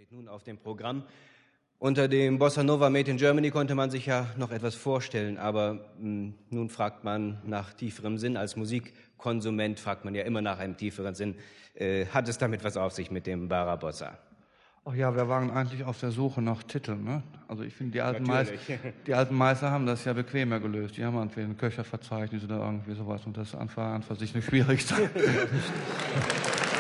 steht nun auf dem Programm. Unter dem Bossa Nova Made in Germany konnte man sich ja noch etwas vorstellen, aber nun fragt man nach tieferem Sinn. Als Musikkonsument fragt man ja immer nach einem tieferen Sinn. Hat es damit was auf sich mit dem Barabossa? Ach ja, wir waren eigentlich auf der Suche nach Titeln. Ne? Also ich finde, die alten Meister haben das ja bequemer gelöst. Die haben irgendwie ein Köcherverzeichnis oder irgendwie sowas und das war einfach sich eine Schwierigkeit.